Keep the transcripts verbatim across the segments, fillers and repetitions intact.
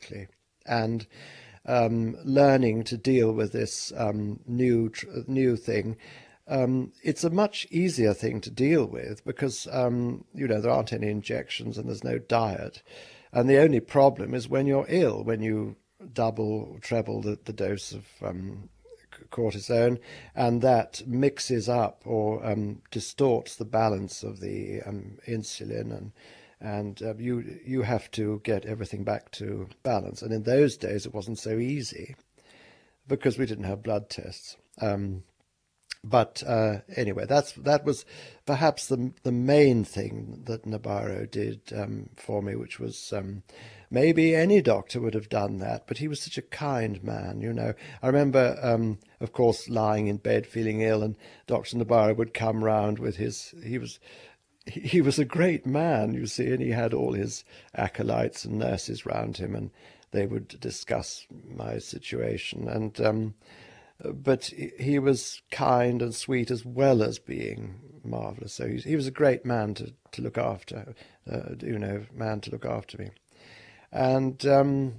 quickly. And um, learning to deal with this um, new tr new thing, um, it's a much easier thing to deal with because um, you know there aren't any injections and there's no diet, and the only problem is when you're ill, when you double, treble the, the dose of um, cortisone, and that mixes up or um, distorts the balance of the um, insulin, and and uh, you you have to get everything back to balance. And in those days, it wasn't so easy because we didn't have blood tests. Um, but uh, anyway, that's that was perhaps the the main thing that Nabarro did um, for me, which was um, maybe any doctor would have done that, but he was such a kind man, you know. I remember, um, of course, lying in bed feeling ill, and Doctor Nabarro would come round with his. He was he he was a great man, you see, and he had all his acolytes and nurses round him, and they would discuss my situation, and. Um, but he was kind and sweet as well as being marvelous. So he, he was a great man to, to look after, uh, you know, man to look after me. And um,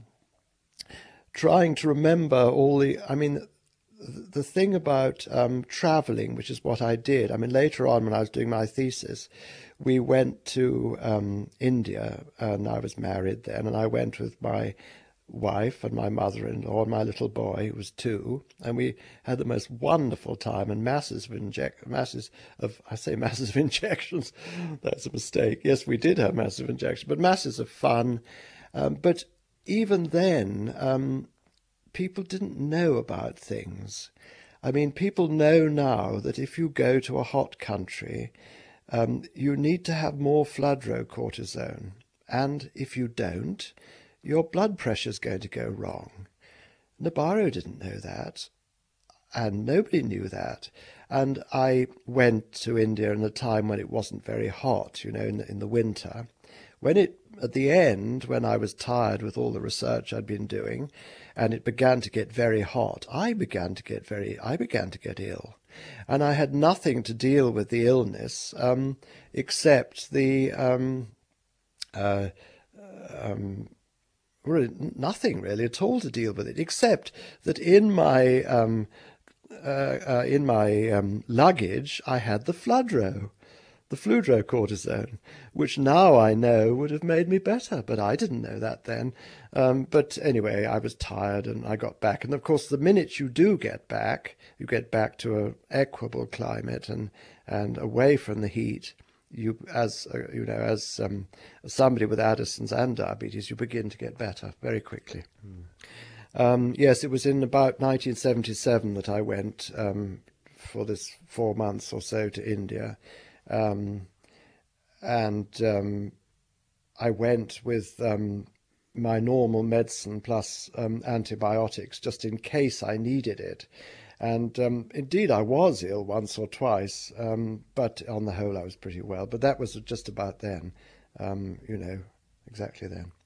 trying to remember all the, I mean, the thing about um, traveling, which is what I did. I mean, later on when I was doing my thesis, we went to um, India, and I was married then, and I went with my wife and my mother-in-law and my little boy, who was two, and we had the most wonderful time, and masses of inject masses of I say masses of injections. That's a mistake. Yes, we did have massive injections, but masses of fun. Um, but even then, um, people didn't know about things. I mean, people know now that if you go to a hot country, um, you need to have more fludrocortisone, and if you don't, your blood pressure is going to go wrong. Nabarro didn't know that, and nobody knew that. And I went to India in a time when it wasn't very hot, you know, in, in the winter. When it, at the end, when I was tired with all the research I'd been doing, and it began to get very hot, I began to get very, I began to get ill. And I had nothing to deal with the illness um, except the um, uh, um, really nothing really at all to deal with it, except that in my um, uh, uh, in my um, luggage I had the Fludro, the fludrocortisone, which now I know would have made me better, but I didn't know that then. Um, but anyway, I was tired and I got back, and of course, the minute you do get back, you get back to an equable climate and and away from the heat. You, as uh, you know, as um, somebody with Addison's and diabetes, you begin to get better very quickly. Mm. Um, yes, it was in about nineteen seventy-seven that I went um, for this four months or so to India, um, and um, I went with um, my normal medicine plus um, antibiotics just in case I needed it. And um, indeed, I was ill once or twice, um, but on the whole, I was pretty well. But that was just about then, um, you know, exactly then.